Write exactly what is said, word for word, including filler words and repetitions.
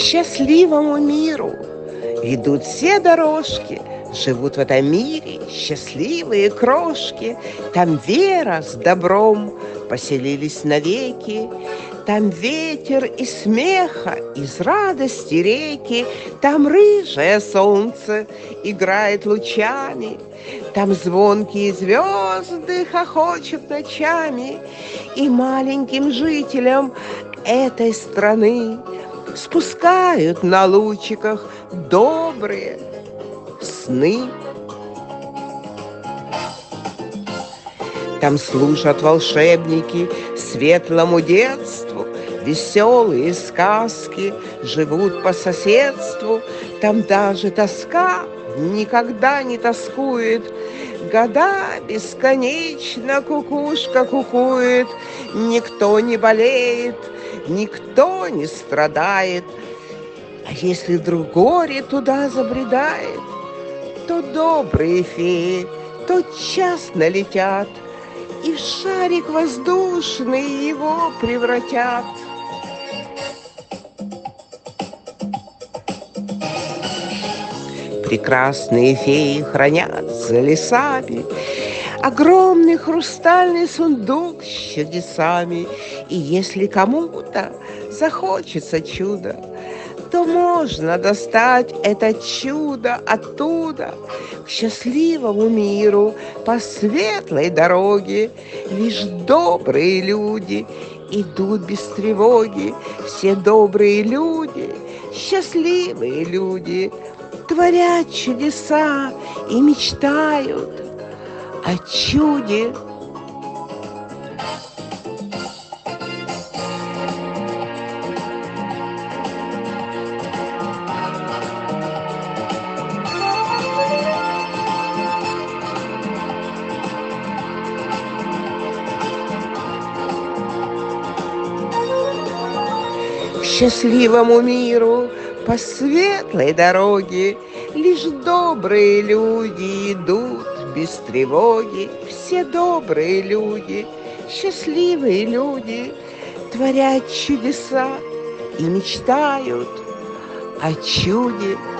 счастливому миру ведут все дорожки. Живут в этом мире счастливые крошки. Там вера с добром поселились навеки. Там ветер из смеха, из радости реки. Там рыжее солнце играет лучами. Там звонкие звезды хохочут ночами. И маленьким жителям этой страны спускают на лучиках добрые сны. Там служат волшебники светлому детству, веселые сказки живут по соседству. Там даже тоска никогда не тоскует, года бесконечно кукушка кукует. Никто не болеет, никто не страдает. А если вдруг горе туда забредает, то добрые феи тотчас налетят и в шарик воздушный его превратят. Прекрасные феи хранят за лесами огромный хрустальный сундук с чудесами. И если кому-то захочется чудо, то можно достать это чудо оттуда. К счастливому миру по светлой дороге лишь добрые люди идут без тревоги. Все добрые люди, счастливые люди, творят чудеса и мечтают о чуде. К счастливому миру по светлой дороге лишь добрые люди идут без тревоги. Все добрые люди, счастливые люди, творят чудеса и мечтают о чуде.